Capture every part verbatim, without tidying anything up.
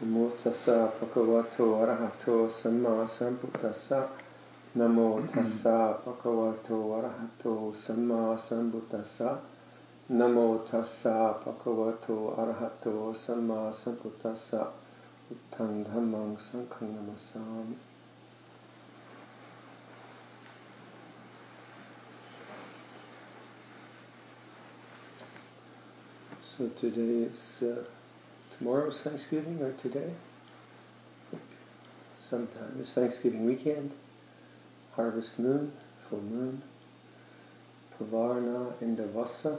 Namo tassa bhagavato arahato samma sambuddhassa. Namo tassa bhagavato arahato samma sambuddhassa. Namo tassa bhagavato arahato samma sambuddhassa. Uttang dhammang sanghang namasami. So today is, uh, tomorrow's Thanksgiving, or today? Sometime. It's Thanksgiving weekend, harvest moon, full moon, Pavarna Indavasa.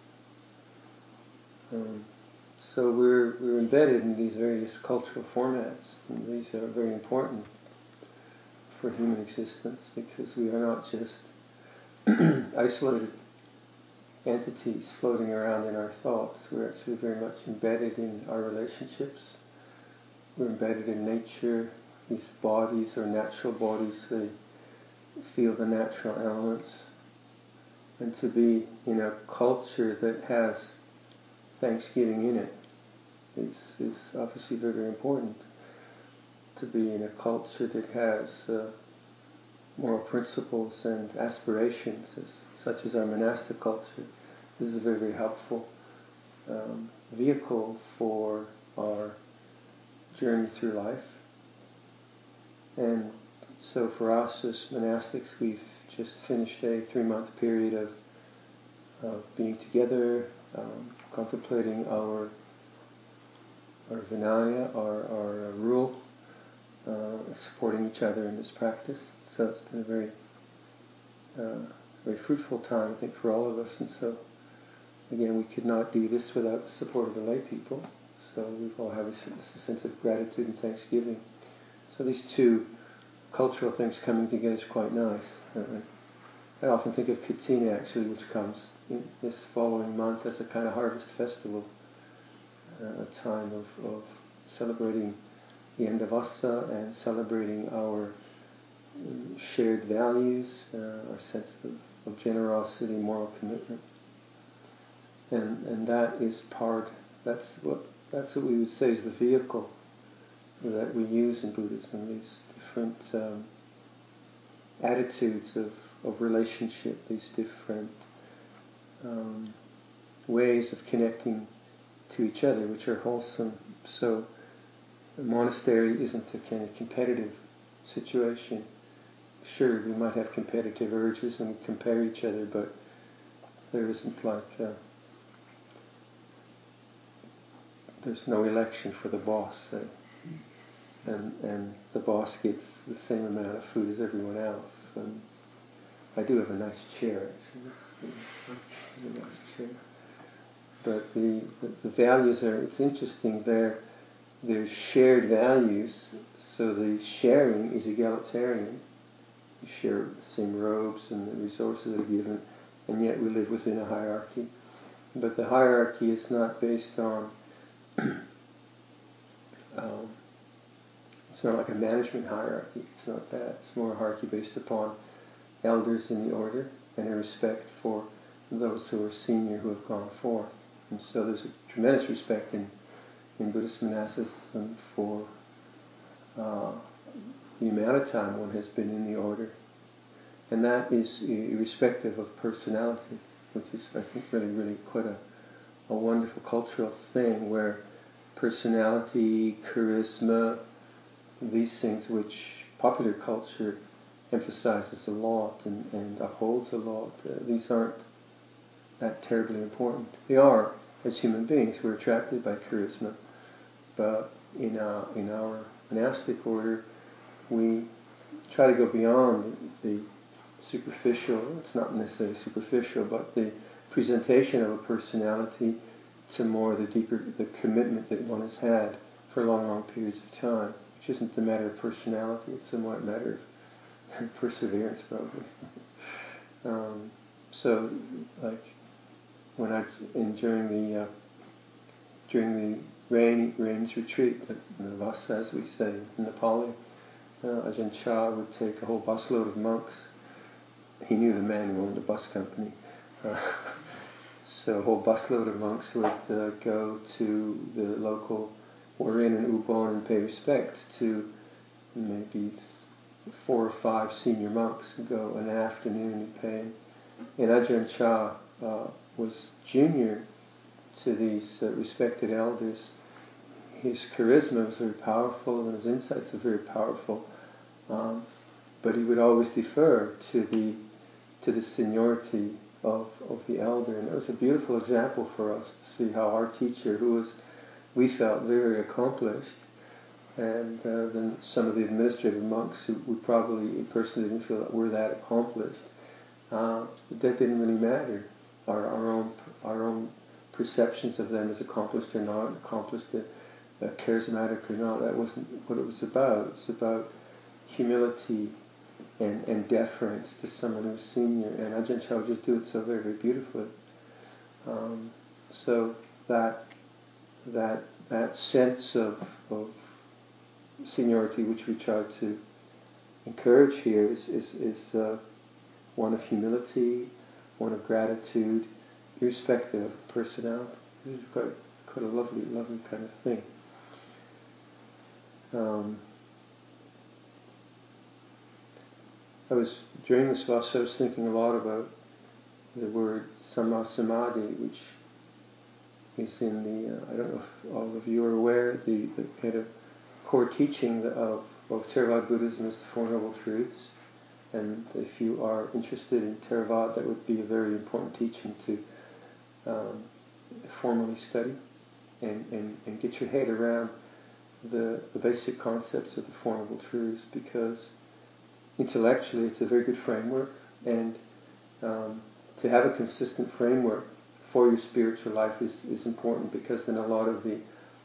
Um, so we're we're embedded in these various cultural formats, and these are very important for human existence because we are not just isolated entities floating around in our thoughts. We're actually very much embedded in our relationships. We're embedded in nature. These bodies are natural bodies. They feel the natural elements. And to be in a culture that has Thanksgiving in it is, is obviously very, very important. To be in a culture that has uh, moral principles and aspirations, as, such as our monastic culture. This is a very, very helpful um, vehicle for our journey through life. And so for us as monastics, we've just finished a three-month period of, of being together, um, contemplating our our Vinaya, our, our uh, rule, uh, supporting each other in this practice. So it's been a very, uh, very fruitful time, I think, for all of us. And so, again, we could not do this without the support of the lay people. So we all have a, a sense of gratitude and thanksgiving. So these two cultural things coming together is quite nice. Uh, I often think of Katina, actually, which comes in this following month as a kind of harvest festival, uh, a time of, of celebrating the end of Asa and celebrating our um, shared values, uh, our sense of, of generosity, moral commitment. And and that is part, that's what that's what we would say is the vehicle that we use in Buddhism, these different um, attitudes of, of relationship, these different um, ways of connecting to each other, which are wholesome. So a monastery isn't a kind of competitive situation. Sure, we might have competitive urges and compare each other, but there isn't like uh, there's no election for the boss, say. And and the boss gets the same amount of food as everyone else. And I do have a nice chair, actually. It's a nice chair. But the, the, the values are, it's interesting, they're, they're shared values, so the sharing is egalitarian. We share the same robes and the resources that are given, and yet we live within a hierarchy. But the hierarchy is not based on um, it's not like a management hierarchy. It's not that. It's more a hierarchy based upon elders in the order and a respect for those who are senior who have gone forth. And so there's a tremendous respect in, in Buddhist monasticism for uh, the amount of time one has been in the order. And that is irrespective of personality, which is, I think, really, really quite a, a wonderful cultural thing where personality, charisma, these things which popular culture emphasizes a lot and, and upholds a lot, uh, these aren't that terribly important. They are, as human beings, we're attracted by charisma, but in our, in our monastic order, we try to go beyond the superficial, it's not necessarily superficial, but the presentation of a personality to more the deeper, the commitment that one has had for long, long periods of time, which isn't a matter of personality, it's a more matter of perseverance, probably. um, so, like, when I, in, during the, uh, during the rain, rains retreat, the, the Vasa, as we say in Nepali, uh, Ajahn Chah would take a whole busload of monks. He knew the man who owned the bus company. Uh, so a whole busload of monks would uh, go to the local were in an ubon and pay respect to maybe four or five senior monks who go an afternoon and pay. And Ajahn Chah uh, was junior to these uh, respected elders. His charisma was very powerful and his insights were very powerful, um, but he would always defer to the to the seniority of, of the elder. And it was a beautiful example for us to see how our teacher, who was, we felt, very accomplished, and uh, then some of the administrative monks who we probably personally didn't feel that were that accomplished, uh, that didn't really matter. Our, our own our own perceptions of them as accomplished or not, accomplished, uh, uh, charismatic or not, that wasn't what it was about. It was about humility and, and deference to someone who's senior, and Ajahn Chah would just do it so very, very beautifully. Um, so that that that sense of, of seniority which we try to encourage here is is, is uh, one of humility, one of gratitude, irrespective of personality. This is quite quite a lovely, lovely kind of thing. Um, I was during this Vasa, I was thinking a lot about the word Samma Samadhi, which is in the, uh, I don't know if all of you are aware, the, the kind of core teaching of, of Theravada Buddhism is the Four Noble Truths. And if you are interested in Theravada, that would be a very important teaching to um, formally study and, and, and get your head around the, the basic concepts of the Four Noble Truths, because intellectually it's a very good framework, and um, to have a consistent framework for your spiritual life is, is important, because then a lot of the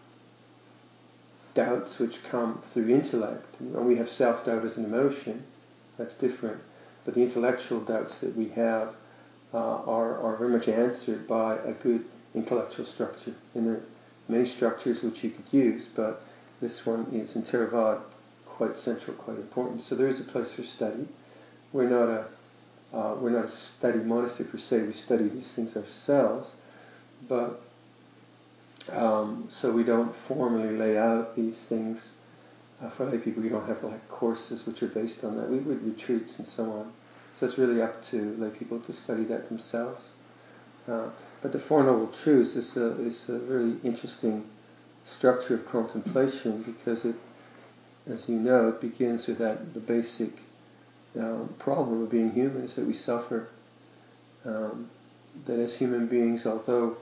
doubts which come through intellect, and we have self-doubt as an emotion, that's different, but the intellectual doubts that we have uh, are, are very much answered by a good intellectual structure. And there are many structures which you could use, but this one is in Theravada quite central, quite important. So there is a place for study. We're not a uh, we're not a study monastery per se. We study these things ourselves, but um, so we don't formally lay out these things uh, for lay people. We don't have like courses which are based on that. We would retreats and so on. So it's really up to lay people to study that themselves. Uh, but the Four Noble Truths is a is a really interesting structure of contemplation, because it, as you know, it begins with that the basic um, problem of being human is that we suffer. Um, that as human beings, although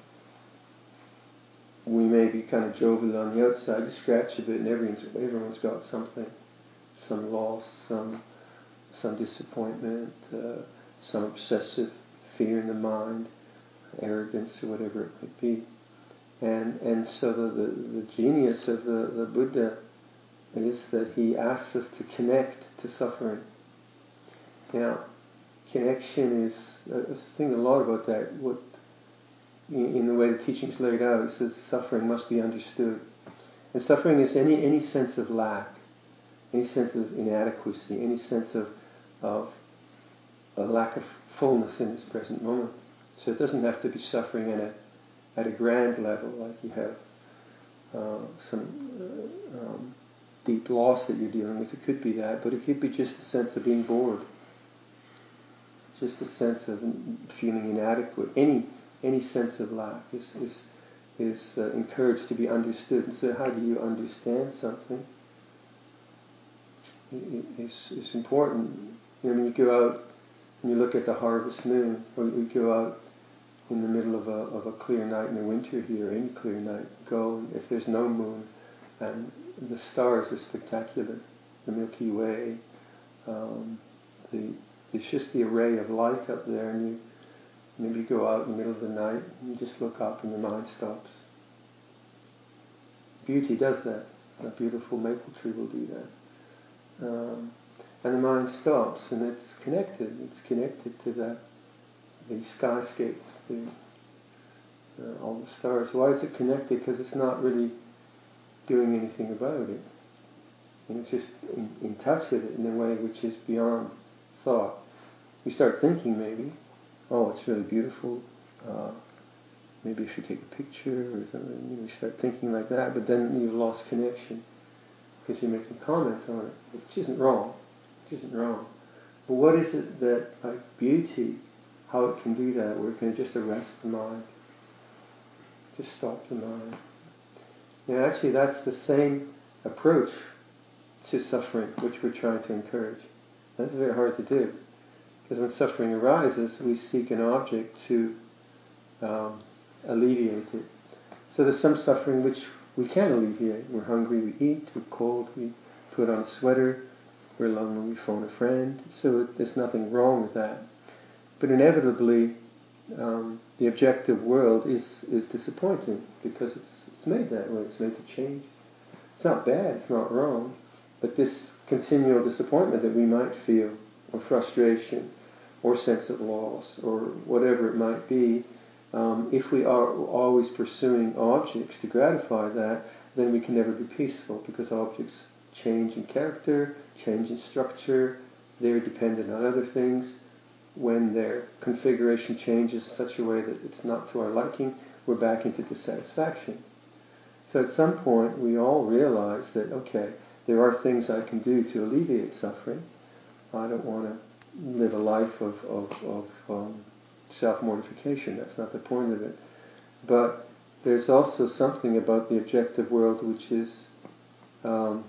we may be kind of jovial on the outside, you scratch a bit and everyone's, everyone's got something, some loss, some some disappointment, uh, some obsessive fear in the mind, arrogance or whatever it might be. And and so the, the, the genius of the, the Buddha is that he asks us to connect to suffering. Now, connection is, a thing a lot about that, what in, in the way the teaching's laid out, it says suffering must be understood. And suffering is any, any sense of lack, any sense of inadequacy, any sense of, of a lack of fullness in this present moment. So it doesn't have to be suffering at a, at a grand level, like you have uh, some uh, um, deep loss that you're dealing with. It could be that, but it could be just a sense of being bored, just a sense of feeling inadequate. Any any sense of lack is is is uh, encouraged to be understood. And so, how do you understand something? It, it's it's important. You know, when you go out and you look at the harvest moon, or you go out in the middle of a of a clear night in the winter here, any clear night, go if there's no moon, and the stars are spectacular. The Milky Way, um, the it's just the array of light up there, and you maybe go out in the middle of the night and you just look up and your mind stops. Beauty does that. A beautiful maple tree will do that. Um, and the mind stops, and it's connected. It's connected to that, the skyscape, the, uh, all the stars. Why is it connected? Because it's not really doing anything about it. And it's just in, in touch with it in a way which is beyond thought. You start thinking maybe, oh, it's really beautiful. Uh, maybe I should take a picture or something. You know, you start thinking like that, but then you've lost connection because you're making comment on it, which isn't wrong. Which isn't wrong. But what is it that, like beauty, how it can do that, where it can just arrest the mind, just stop the mind. You know, actually, that's the same approach to suffering which we're trying to encourage. That's very hard to do, because when suffering arises, we seek an object to um, alleviate it. So there's some suffering which we can alleviate. We're hungry, we eat. We're cold, we put on a sweater. We're alone, we phone a friend. So there's nothing wrong with that. But inevitably, um, the objective world is, is disappointing because it's it's made that way. It's made to change. It's not bad. It's not wrong. But this continual disappointment that we might feel, or frustration, or sense of loss, or whatever it might be, um, if we are always pursuing objects to gratify that, then we can never be peaceful, because objects change in character, change in structure, they're dependent on other things. When their configuration changes in such a way that it's not to our liking, we're back into dissatisfaction. So at some point we all realize that, okay, there are things I can do to alleviate suffering. I don't want to live a life of, of, of um, self-mortification. That's not the point of it. But there's also something about the objective world which is um,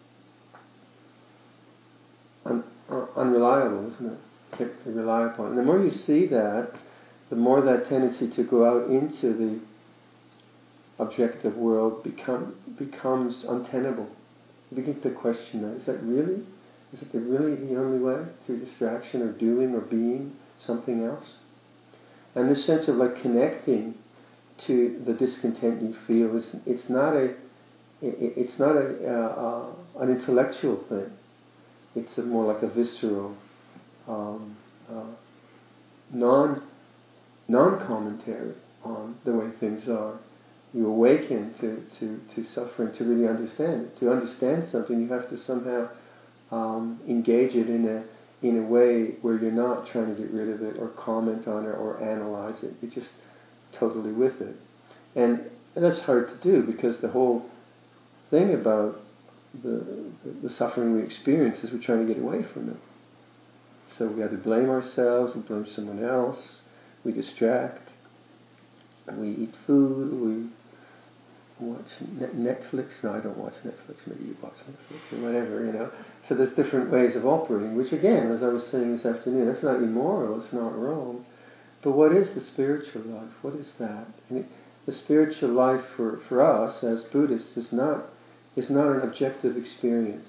un- uh, unreliable, isn't it? Can't rely upon. And the more you see that, the more that tendency to go out into the objective world become becomes untenable. You begin to question that. Is that really? Is it really the only way? Through distraction or doing or being something else? And this sense of like connecting to the discontent you feel is it's not a it, it's not a uh, uh, an intellectual thing. It's a more like a visceral, um, uh, non non commentary on the way things are. You awaken to, to, to suffering to really understand it. To understand something, you have to somehow um, engage it in a in a way where you're not trying to get rid of it or comment on it or analyze it. You're just totally with it. And that's hard to do because the whole thing about the, the, the suffering we experience is we're trying to get away from it. So we either blame ourselves, we blame someone else, we distract, we eat food, we watch Netflix. No, I don't watch Netflix. Maybe you watch Netflix or whatever, you know. So there's different ways of operating, which again, as I was saying this afternoon, that's not immoral, it's not wrong. But what is the spiritual life? What is that? And it, the spiritual life for, for us as Buddhists is not is not an objective experience.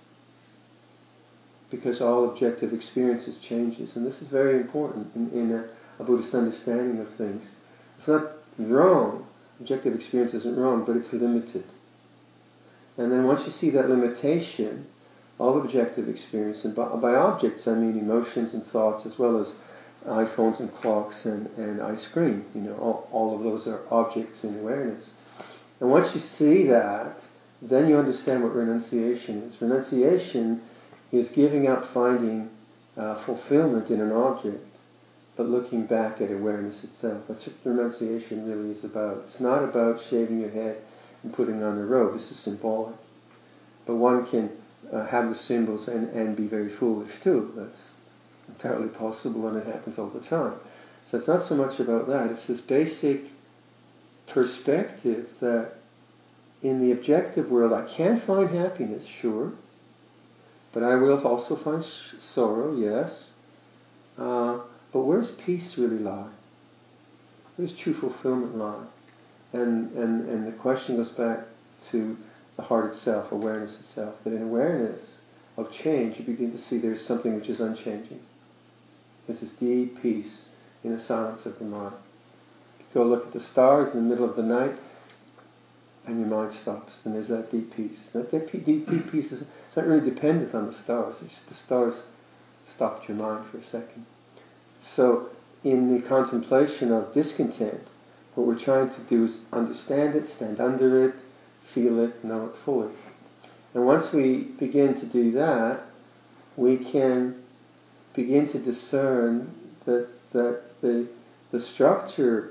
Because all objective experiences changes. And this is very important in, in a, a Buddhist understanding of things. It's not wrong. Objective experience isn't wrong, but it's limited. And then once you see that limitation of objective experience, and by, by objects I mean emotions and thoughts as well as iPhones and clocks and, and ice cream, you know, all, all of those are objects in awareness. And once you see that, then you understand what renunciation is. Renunciation is giving up finding uh, fulfillment in an object, but looking back at awareness itself. That's what renunciation really is about. It's not about shaving your head and putting on the robe. This is symbolic. But one can uh, have the symbols and, and be very foolish too. That's entirely possible, and it happens all the time. So it's not so much about that. It's this basic perspective that in the objective world I can find happiness, sure, but I will also find sh- sorrow, yes. Uh, but where's peace really lie? Where's true fulfillment lie? And, and, and the question goes back to the heart itself, awareness itself. That in awareness of change, you begin to see there's something which is unchanging. There's this deep peace in the silence of the mind. You go look at the stars in the middle of the night, and your mind stops, and there's that deep peace. That, that deep, deep peace is it's not really dependent on the stars. It's just the stars stopped your mind for a second. So in the contemplation of discontent, what we're trying to do is understand it, stand under it, feel it, know it fully. And once we begin to do that, we can begin to discern that that the the structure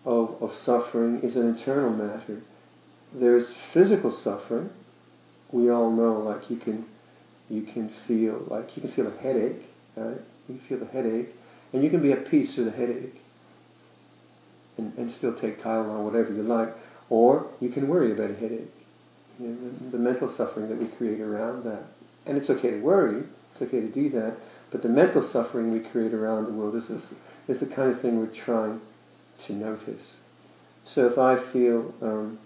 of, of suffering is an internal matter. There's physical suffering. We all know, like you can, you can feel, like you can feel a headache, right? You can feel the headache, and you can be at peace with the headache, and, and still take Tylenol, whatever you like, or you can worry about a headache. You know, the, the mental suffering that we create around that, and it's okay to worry. It's okay to do that, but the mental suffering we create around the world is this, is the kind of thing we're trying to notice. So if I feel um,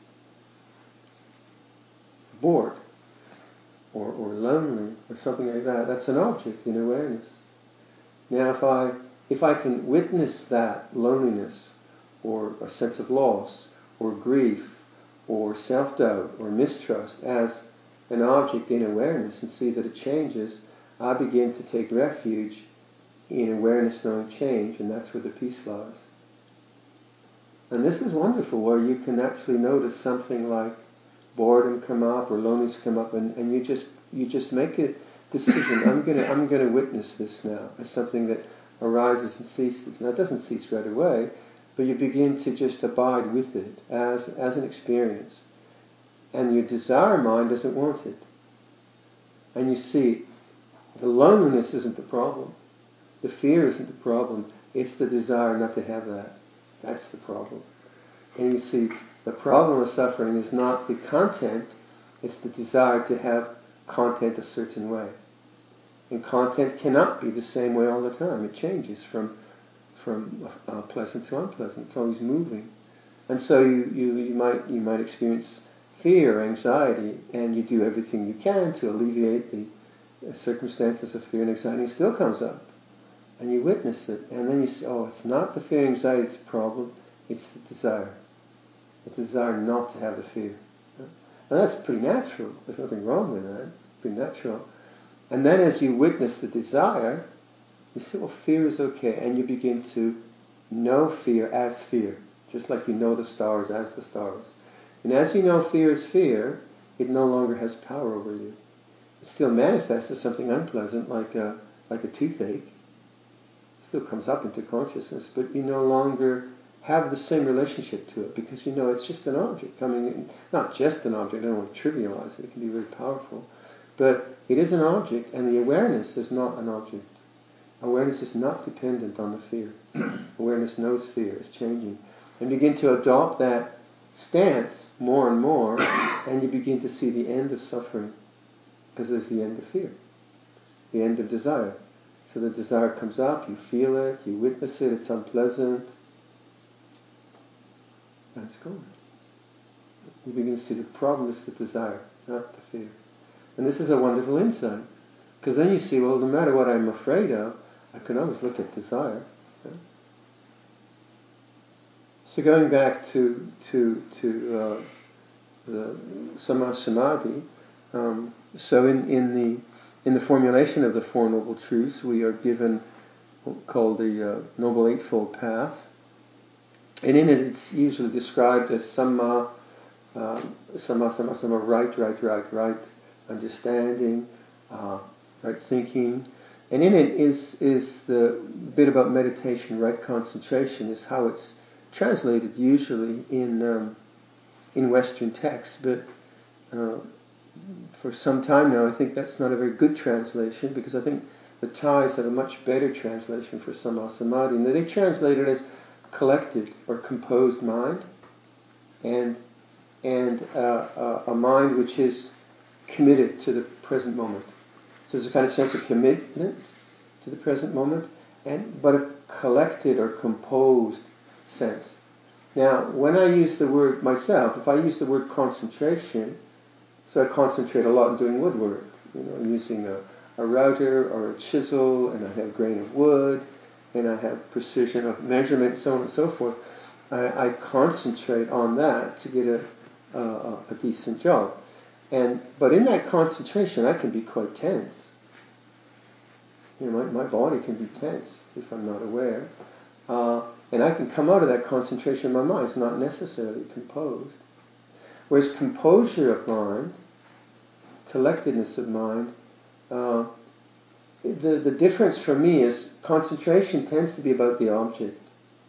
bored, or, or lonely, or something like that, that's an object in awareness. Now if I if I can witness that loneliness, or a sense of loss, or grief, or self-doubt, or mistrust as an object in awareness and see that it changes, I begin to take refuge in awareness knowing change, and that's where the peace lies. And this is wonderful, where you can actually notice something like boredom come up or loneliness come up, and, and you just you just make a decision. I'm gonna I'm gonna witness this now as something that arises and ceases. Now it doesn't cease right away, but you begin to just abide with it as as an experience. And your desire mind doesn't want it. And you see, the loneliness isn't the problem. The fear isn't the problem. It's the desire not to have that. That's the problem. And you see, the problem of suffering is not the content, it's the desire to have content a certain way. And content cannot be the same way all the time. It changes from from uh, pleasant to unpleasant. It's always moving. And so you, you, you might you might experience fear, anxiety, and you do everything you can to alleviate the circumstances of fear and anxiety. It still comes up. And you witness it. And then you say, oh, it's not the fear and anxiety that's the problem, it's the desire. The desire not to have the fear. And that's pretty natural. There's nothing wrong with that. It's pretty natural. And then as you witness the desire, you say, well, fear is okay. And you begin to know fear as fear. Just like you know the stars as the stars. And as you know fear is fear, it no longer has power over you. It still manifests as something unpleasant, like a, like a toothache. It still comes up into consciousness, but you no longer have the same relationship to it, because you know it's just an object coming in. Not just an object, I don't want to trivialize it, it can be very powerful. But it is an object, and the awareness is not an object. Awareness is not dependent on the fear. Awareness knows fear is changing. And begin to adopt that stance more and more, and you begin to see the end of suffering, because there's the end of fear, the end of desire. So the desire comes up, you feel it, you witness it, it's unpleasant, and it's gone. You begin to see the problem is the desire, not the fear. And this is a wonderful insight, because then you see, well, no matter what I'm afraid of, I can always look at desire. Right? So going back to to to uh, the Samma Samadhi, um, so in, in the in the formulation of the Four Noble Truths, we are given what's called the uh, Noble Eightfold Path, and in it it's usually described as Samma, um, Samma, Samma, Samma, right, right, right, right, understanding, uh, right thinking, and in it is is the bit about meditation, right concentration, is how it's translated usually in um, in Western texts, but uh, for some time now I think that's not a very good translation, because I think the Thais have a much better translation for Samma Samadhi, and they translate it as collected or composed mind, and and uh, uh, a mind which is committed to the present moment. So there's a kind of sense of commitment to the present moment, and but a collected or composed sense. Now, when I use the word myself, if I use the word concentration, so I concentrate a lot in doing woodwork. You know, I'm using a, a router or a chisel, and I have a grain of wood, and I have precision of measurement, so on and so forth. I, I concentrate on that to get a, a, a decent job. And but in that concentration, I can be quite tense. You know, my, my body can be tense if I'm not aware. Uh, and I can come out of that concentration. My mind's not necessarily composed. Whereas composure of mind, collectedness of mind, uh, the, the difference for me is concentration tends to be about the object.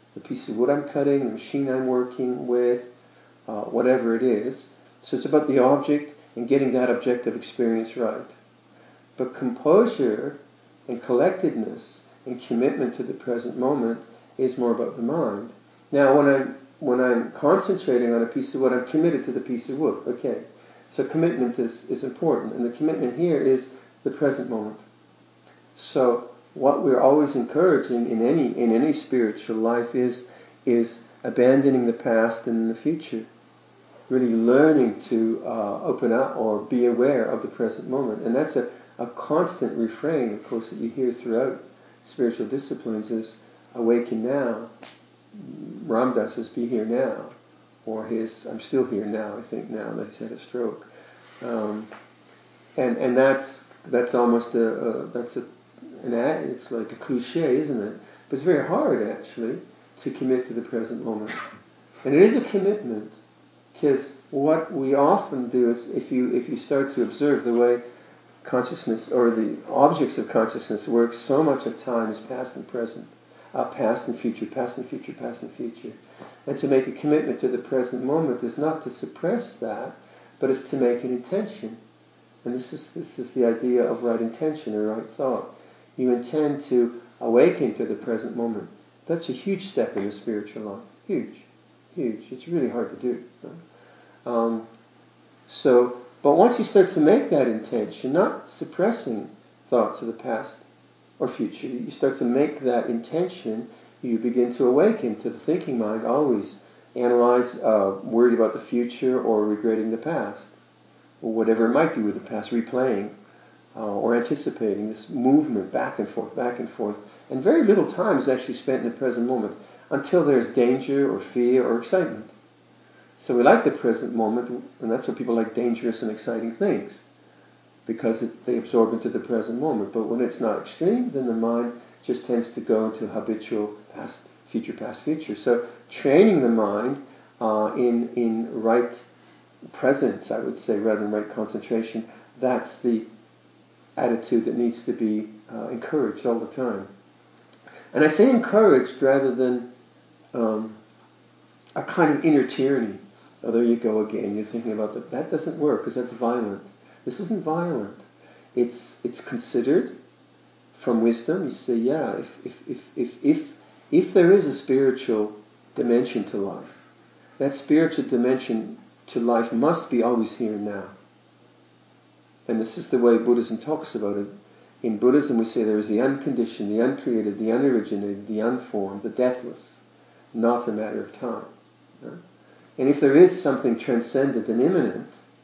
the piece of wood I'm cutting, the machine I'm working with, uh, whatever it is. So it's about the object and getting that objective experience right. But composure and collectedness and commitment to the present moment is more about the mind. Now, when I'm when I'm concentrating on a piece of wood, I'm committed to the piece of wood. Okay, so commitment is, is important, and the commitment here is the present moment. So what we're always encouraging in any in any spiritual life is is abandoning the past and the future. Really learning to uh, open up or be aware of the present moment, and that's a, a constant refrain, of course, that you hear throughout spiritual disciplines is awaken now. Ram Dass says, be here now, or his, I'm still here now, I think now that he's had a stroke. Um, and and that's that's almost a, a that's a an ad, it's like a cliche, isn't it? But it's very hard actually to commit to the present moment, and it is a commitment because what we often do is if you if you start to observe the way consciousness or the objects of consciousness work, so much of time is past and present. Uh, past and future, past and future, past and future. And to make a commitment to the present moment is not to suppress that, but it's to make an intention. And this is this is the idea of right intention or right thought. You intend to awaken to the present moment. That's a huge step in the spiritual life. Huge. Huge. It's really hard to do. Right? Um, so, but once you start to make that intention, not suppressing thoughts of the past or future, you start to make that intention, you begin to awaken to the thinking mind, always analyze, uh, worried about the future or regretting the past, or whatever it might be with the past, replaying uh, or anticipating this movement back and forth, back and forth. And very little time is actually spent in the present moment until there's danger or fear or excitement. So we like the present moment, and that's why people like dangerous and exciting things, because it, they absorb into the present moment. But when it's not extreme, then the mind just tends to go into habitual past, future, past, future. So training the mind uh, in in right presence, I would say, rather than right concentration, that's the attitude that needs to be uh, encouraged all the time. And I say encouraged rather than um, a kind of inner tyranny. Oh, there you go again. You're thinking about that. That doesn't work because that's violent. This isn't violent. It's it's considered from wisdom. You say, yeah, if if if if if, if there is a spiritual dimension to life, that spiritual dimension to life must be always here and now. And this is the way Buddhism talks about it. In Buddhism we say there is the unconditioned, the uncreated, the unoriginated, the unformed, the deathless, not a matter of time. Right? And if there is something transcendent and immanent,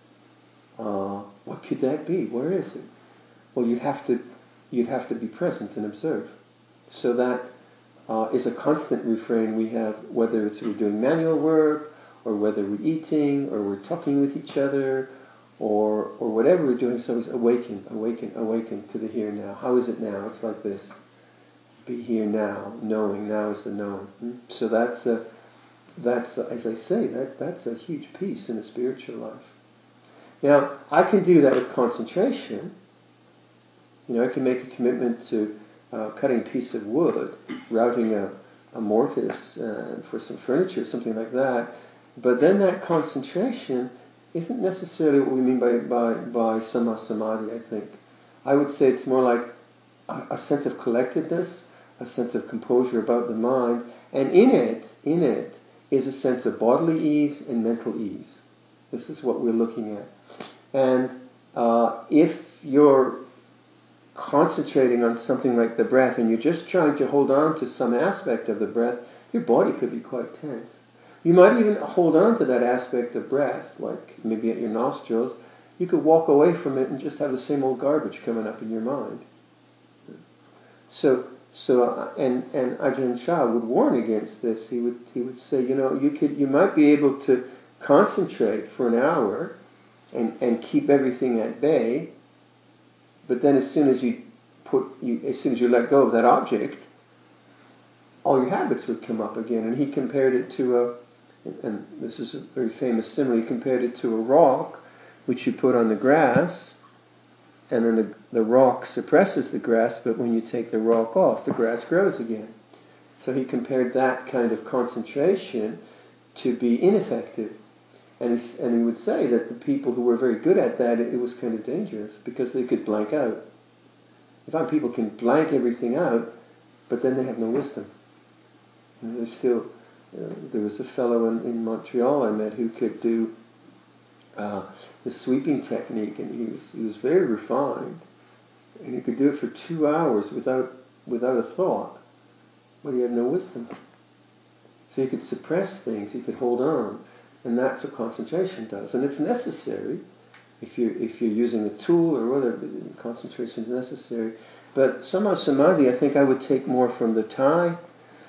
uh, what could that be? Where is it? Well, you'd have to you'd have to be present and observe. So that uh, is a constant refrain we have, whether it's we're doing manual work, or whether we're eating, or we're talking with each other, or or whatever we're doing. So it's awaken, awaken, awaken to the here and now. How is it now? It's like this. Be here now, knowing. Now is the knowing. Hmm? So that's a that's a, as I say, that that's a huge piece in the spiritual life. Now, I can do that with concentration. You know, I can make a commitment to uh, cutting a piece of wood, routing a, a mortise uh, for some furniture, something like that. But then that concentration isn't necessarily what we mean by by, by samma samadhi, I think. I would say it's more like a, a sense of collectedness, a sense of composure about the mind, and in it, in it, is a sense of bodily ease and mental ease. This is what we're looking at. And uh, if you're concentrating on something like the breath and you're just trying to hold on to some aspect of the breath, your body could be quite tense. You might even hold on to that aspect of breath, like maybe at your nostrils. You could walk away from it and just have the same old garbage coming up in your mind. So, so, uh, and and Ajahn Chah would warn against this. He would he would say, you know, you could you might be able to concentrate for an hour and and keep everything at bay, but then as soon as you put you as soon as you let go of that object, all your habits would come up again. And he compared it to a, and this is a very famous simile. He compared it to a rock, which you put on the grass. And then the, the rock suppresses the grass, but when you take the rock off, the grass grows again. So he compared that kind of concentration to be ineffective. And he, and he would say that the people who were very good at that, it, it was kind of dangerous because they could blank out. You find people can blank everything out, but then they have no wisdom. And there's still, uh, there was a fellow in, in Montreal I met who could do uh, the sweeping technique, and he was he was very refined, and he could do it for two hours without without a thought, but he had no wisdom. So he could suppress things, he could hold on, and that's what concentration does. And it's necessary if you're if you're using a tool or whatever. Concentration is necessary. But Samma Samadhi, I think I would take more from the Thai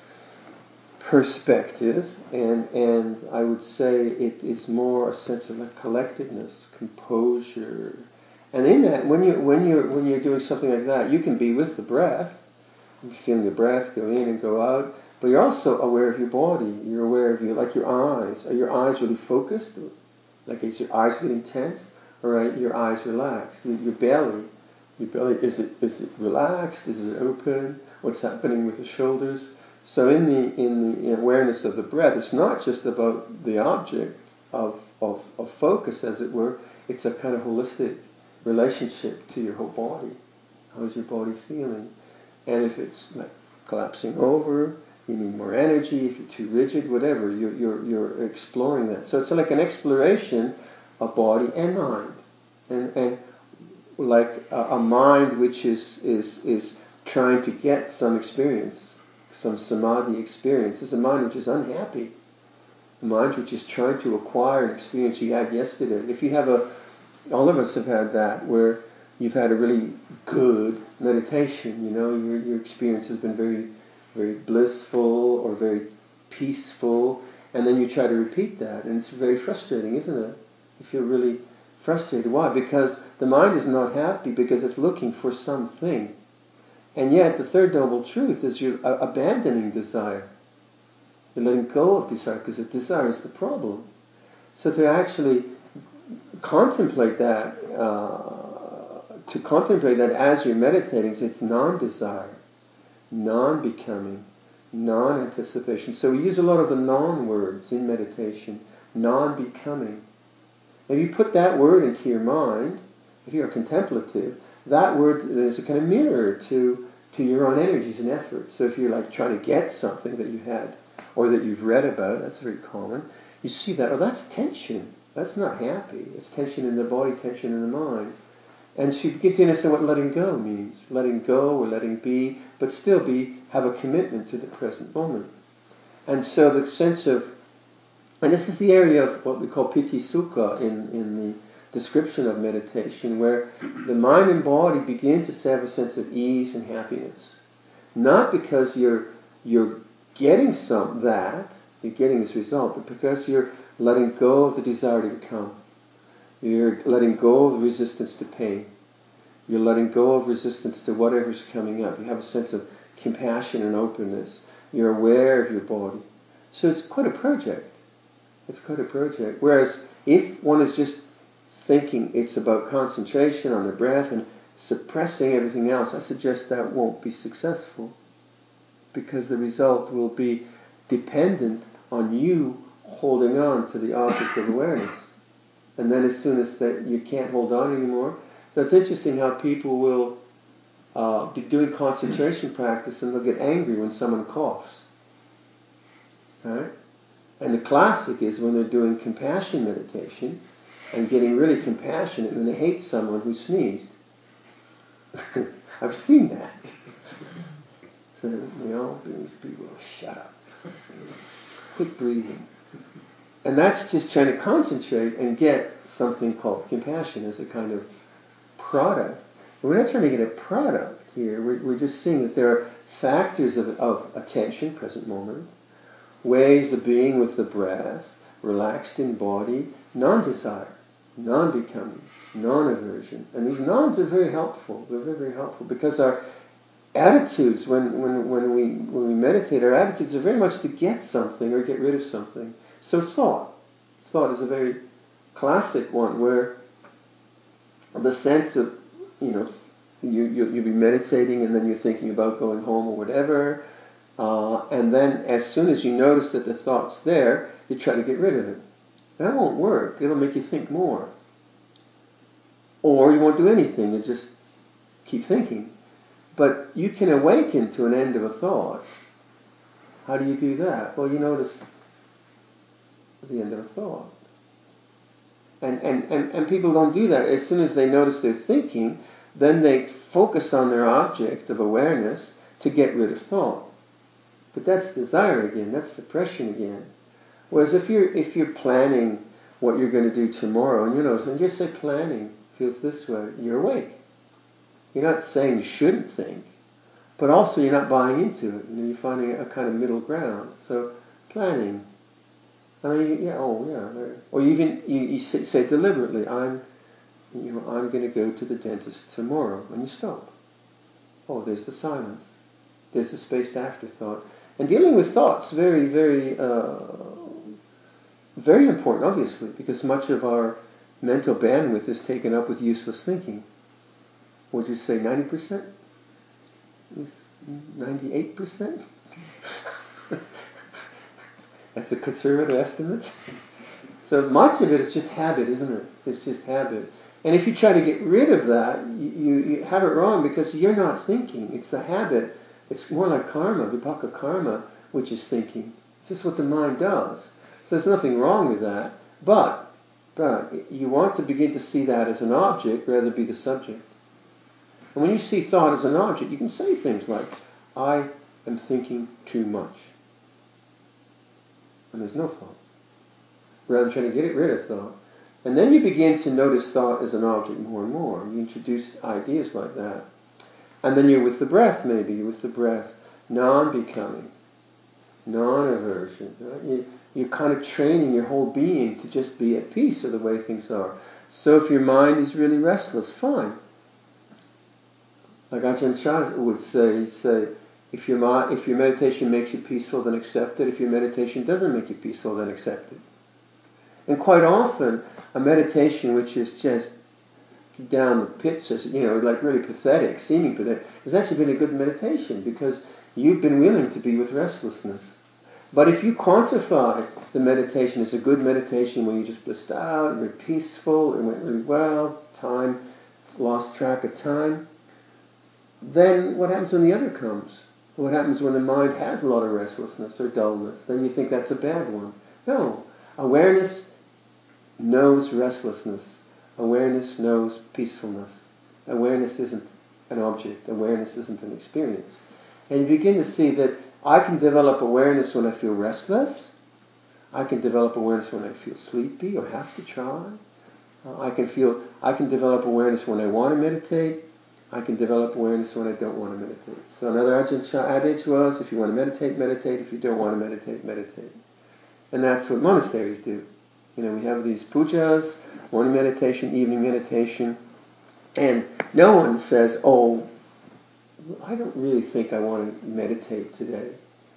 perspective, and and I would say it is more a sense of like collectedness, composure, and in that, when you when you're when you're doing something like that, you can be with the breath, you're feeling the breath go in and go out, but you're also aware of your body. You're aware of your like your eyes. Are your eyes really focused? Like is your eyes getting tense, or are your eyes relaxed? Your, your belly, your belly is it is it relaxed? Is it open? What's happening with the shoulders? So in the in the awareness of the breath, it's not just about the object of, of, of focus, as it were. It's a kind of holistic relationship to your whole body. How is your body feeling? And if it's like collapsing over, you need more energy. If you're too rigid, whatever, you're you're you're exploring that. So it's like an exploration of body and mind, and and like a, a mind which is is is trying to get some experience. Some samadhi experience is a mind which is unhappy, a mind which is trying to acquire an experience you had yesterday. If you have a, all of us have had that, where you've had a really good meditation, you know, your your experience has been very, very blissful or very peaceful, and then you try to repeat that, and it's very frustrating, isn't it? You feel really frustrated. Why? Because the mind is not happy because it's looking for something. And yet, the third noble truth is you're uh, abandoning desire. You're letting go of desire, because desire is the problem. So to actually contemplate that, uh, to contemplate that as you're meditating, it's non-desire, non-becoming, non-anticipation. So we use a lot of the non-words in meditation, non-becoming. If you put that word into your mind, if you're contemplative, that word is a kind of mirror to to your own energies and efforts. So if you're like trying to get something that you had or that you've read about, that's very common, you see that, oh, that's tension. That's not happy. It's tension in the body, tension in the mind. And so you begin to understand what letting go means. Letting go or letting be, but still be, have a commitment to the present moment. And so the sense of, and this is the area of what we call piti sukha in, in the description of meditation, where the mind and body begin to have a sense of ease and happiness. Not because you're you're getting some that, you're getting this result, but because you're letting go of the desire to become. You're letting go of the resistance to pain. You're letting go of resistance to whatever's coming up. You have a sense of compassion and openness. You're aware of your body. So it's quite a project. It's quite a project. Whereas if one is just thinking it's about concentration on the breath and suppressing everything else, I suggest that won't be successful, because the result will be dependent on you holding on to the object of awareness. And then as soon as that you can't hold on anymore, so it's interesting how people will uh, be doing concentration practice and they'll get angry when someone coughs. Right? And the classic is when they're doing compassion meditation and getting really compassionate and they hate someone who sneezed. I've seen that. So, you know, people, shut up. Quit breathing. And that's just trying to concentrate and get something called compassion as a kind of product. But we're not trying to get a product here. We're, we're just seeing that there are factors of, of attention, present moment, ways of being with the breath, relaxed in body, non-desire, non-becoming, non-aversion. And these nons are very helpful. They're very, very helpful because our attitudes, when, when, when, we, when we meditate, our attitudes are very much to get something or get rid of something. So thought. Thought is a very classic one where the sense of, you know, you, you, you'll be meditating and then you're thinking about going home or whatever, Uh, and then as soon as you notice that the thought's there, you try to get rid of it. That won't work. It'll make you think more. Or you won't do anything. You just keep thinking. But you can awaken to an end of a thought. How do you do that? Well, you notice the end of a thought. And, and, and, and people don't do that. As soon as they notice they're thinking, then they focus on their object of awareness to get rid of thought. But that's desire again. That's suppression again. Whereas if you're if you're planning what you're going to do tomorrow, and you know, and just say planning feels this way, you're awake. You're not saying you shouldn't think, but also you're not buying into it. You know, you're finding a kind of middle ground. So planning. I mean, yeah, oh yeah. Or even you, you say, say deliberately, I'm, you know, I'm going to go to the dentist tomorrow, and you stop. Oh, there's the silence. There's the spaced afterthought. And dealing with thoughts, very, very, uh, very important, obviously, because much of our mental bandwidth is taken up with useless thinking. Would you say ninety percent? ninety-eight percent? That's a conservative estimate. So much of it is just habit, isn't it? It's just habit. And if you try to get rid of that, you, you, you have it wrong because you're not thinking. It's the habit. It's more like karma, vipaka karma, which is thinking. It's just what the mind does. So there's nothing wrong with that. But, but you want to begin to see that as an object rather than be the subject. And when you see thought as an object, you can say things like, I am thinking too much. And there's no thought. Rather than trying to get rid of thought. And then you begin to notice thought as an object more and more. You introduce ideas like that. And then you're with the breath, maybe. You're with the breath. Non-becoming. Non-aversion. Right? You, you're kind of training your whole being to just be at peace with the way things are. So if your mind is really restless, fine. Like Ajahn Chah would say, he'd say, if your, ma- if your meditation makes you peaceful, then accept it. If your meditation doesn't make you peaceful, then accept it. And quite often, a meditation which is just down the pits, you know, like really pathetic, seeming pathetic, has actually been a good meditation because you've been willing to be with restlessness. But if you quantify the meditation as a good meditation where you just blissed out, you're peaceful, it went really well, time, lost track of time, then what happens when the other comes? What happens when the mind has a lot of restlessness or dullness? Then you think that's a bad one. No. Awareness knows restlessness. Awareness knows peacefulness. Awareness isn't an object. Awareness isn't an experience. And you begin to see that I can develop awareness when I feel restless. I can develop awareness when I feel sleepy or have to try. Uh, I can feel. I can develop awareness when I want to meditate. I can develop awareness when I don't want to meditate. So another Ajahn Chah adage was, if you want to meditate, meditate. If you don't want to meditate, meditate. And that's what monasteries do. You know, we have these pujas, morning meditation, evening meditation, and no one says, oh, I don't really think I want to meditate today.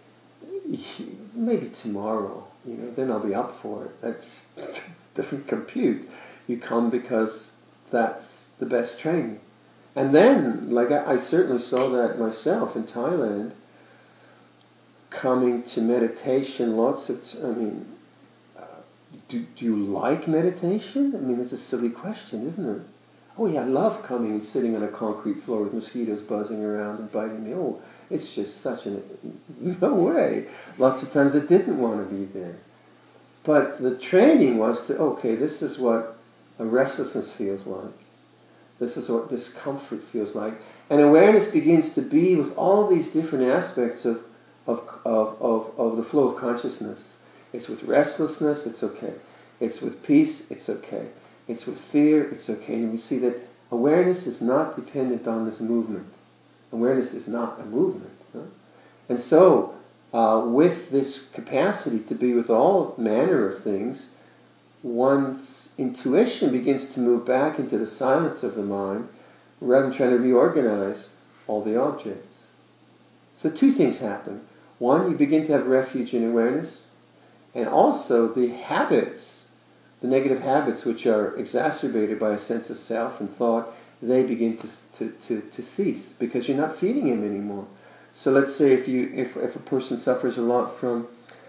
Maybe tomorrow, you know, then I'll be up for it. That doesn't compute. You come because that's the best training. And then, like I, I certainly saw that myself in Thailand, coming to meditation, lots of, t- I mean, Do, do you like meditation? I mean, it's a silly question, isn't it? Oh yeah, I love coming and sitting on a concrete floor with mosquitoes buzzing around and biting me. Oh, it's just such an... No way. Lots of times I didn't want to be there. But the training was to, okay, this is what a restlessness feels like. This is what discomfort feels like. And awareness begins to be with all these different aspects of, of, of, of, of the flow of consciousness. It's with restlessness, it's okay. It's with peace, it's okay. It's with fear, it's okay. And we see that awareness is not dependent on this movement. Awareness is not a movement. Huh? And so, uh, with this capacity to be with all manner of things, one's intuition begins to move back into the silence of the mind rather than trying to reorganize all the objects. So two things happen. One, you begin to have refuge in awareness. And also the habits, the negative habits which are exacerbated by a sense of self and thought, they begin to, to, to, to cease because you're not feeding him anymore. So let's say if you if if a person suffers a lot from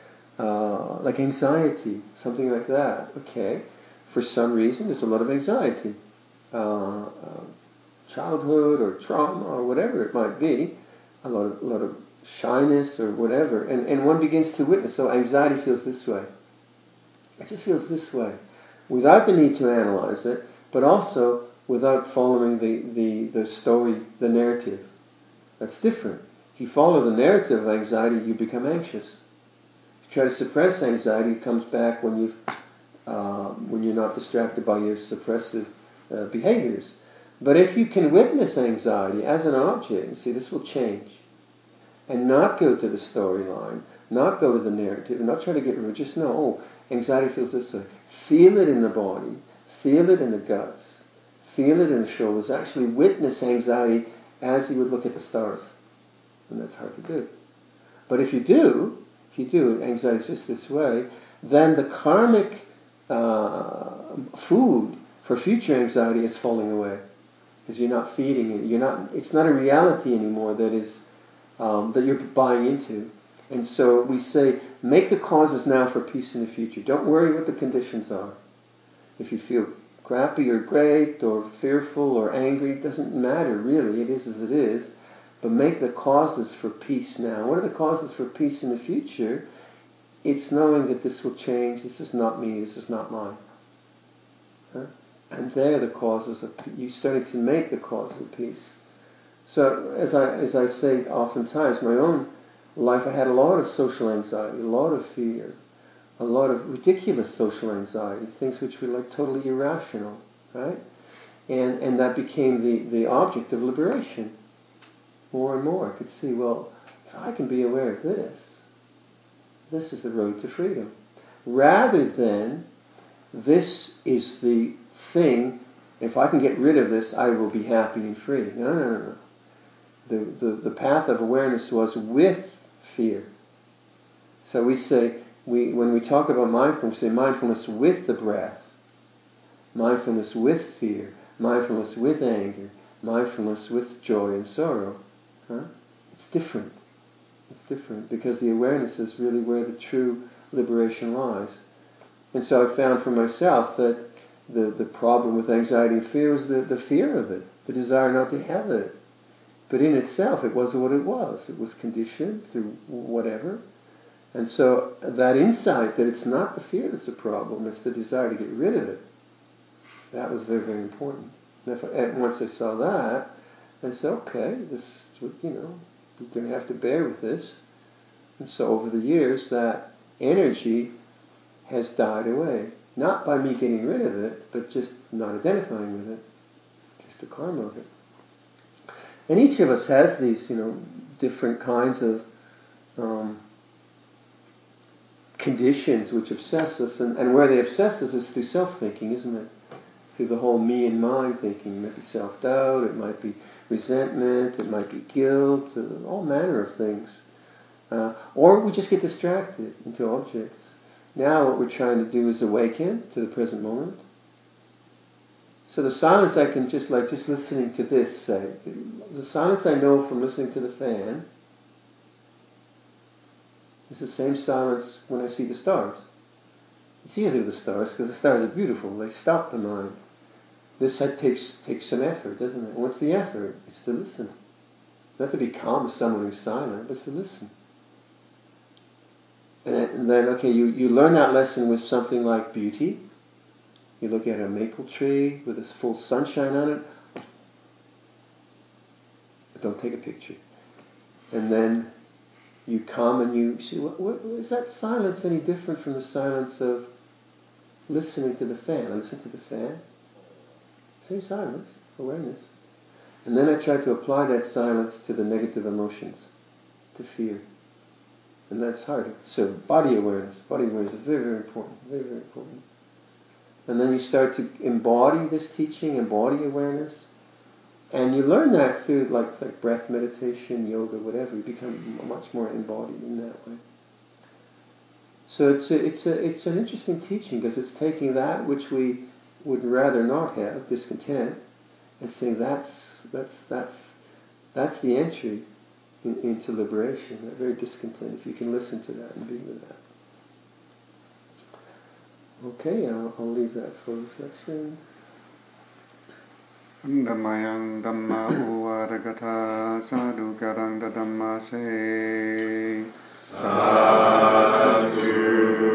uh, like anxiety, something like that, okay, for some reason there's a lot of anxiety, uh, uh, childhood or trauma or whatever it might be, a lot of a lot of shyness or whatever, and and one begins to witness. So anxiety feels this way. It just feels this way, without the need to analyze it, but also without following the the the story, the narrative. That's different. If you follow the narrative of anxiety, you become anxious. If you try to suppress anxiety, it comes back when you um, when you're not distracted by your suppressive uh, behaviors. But if you can witness anxiety as an object, you see, this will change. And not go to the storyline, not go to the narrative, and not try to get rid of it. Just know, oh, anxiety feels this way. Feel it in the body, feel it in the guts, feel it in the shoulders. Actually witness anxiety as you would look at the stars. And that's hard to do. But if you do, if you do, anxiety is just this way, then the karmic uh, food for future anxiety is falling away. Because you're not feeding it. You're not, it's not a reality anymore that is um, that you're buying into. And so we say, make the causes now for peace in the future. Don't worry what the conditions are. If you feel crappy or great or fearful or angry, it doesn't matter really. It is as it is. But make the causes for peace now. What are the causes for peace in the future? It's knowing that this will change. This is not me. This is not mine. Huh? And they're the causes of peace. You're starting to make the causes of peace. So as I as I say oftentimes, my own life, I had a lot of social anxiety, a lot of fear, a lot of ridiculous social anxiety, things which were like totally irrational, right? And and that became the, the object of liberation. More and more I could see, well, if I can be aware of this, this is the road to freedom. Rather than, this is the thing, if I can get rid of this, I will be happy and free. No, no, no, no. The, the, the path of awareness was with fear. So we say, we when we talk about mindfulness, we say mindfulness with the breath, mindfulness with fear, mindfulness with anger, mindfulness with joy and sorrow. Huh? It's different. It's different because the awareness is really where the true liberation lies. And so I found for myself that the, the problem with anxiety and fear was the, the fear of it, the desire not to have it. But in itself, it was what it was. It was conditioned through whatever. And so that insight that it's not the fear that's a problem, it's the desire to get rid of it, that was very, very important. And, if I, and once I saw that, I said, okay, this, you know, you're going to have to bear with this. And so over the years, that energy has died away. Not by me getting rid of it, but just not identifying with it. Just the karma of it. And each of us has these, you know, different kinds of um, conditions which obsess us, and, and where they obsess us is through self-thinking, isn't it? Through the whole me and mine thinking. It might be self-doubt, it might be resentment, it might be guilt, uh, all manner of things. Uh, or we just get distracted into objects. Now what we're trying to do is awaken to the present moment. So the silence I can just like, just listening to this, say, the silence I know from listening to the fan is the same silence when I see the stars. It's easy with the stars because the stars are beautiful. They stop the mind. This takes takes some effort, doesn't it? What's the effort? It's to listen. Not to be calm as someone who's silent, but to listen. And then, okay, you, you learn that lesson with something like beauty. You look at a maple tree with this full sunshine on it. But don't take a picture. And then you come and you see, what, what, is that silence any different from the silence of listening to the fan? I listen to the fan. Same silence, awareness. And then I try to apply that silence to the negative emotions, to fear. And that's hard. So body awareness. Body awareness is very, very important. Very, very important. And then you start to embody this teaching, embody awareness. And you learn that through like, like breath meditation, yoga, whatever. You become much more embodied in that way. So it's a, it's a, it's an interesting teaching because it's taking that which we would rather not have, discontent, and saying that's that's that's that's the entry. in, into liberation, that very discontent, if you can listen to that and be with that. Okay, I'll, I'll leave that for reflection. Dhammayang Dhamma Uvarakatha Sadhu Karang Dhamma Se Sadhu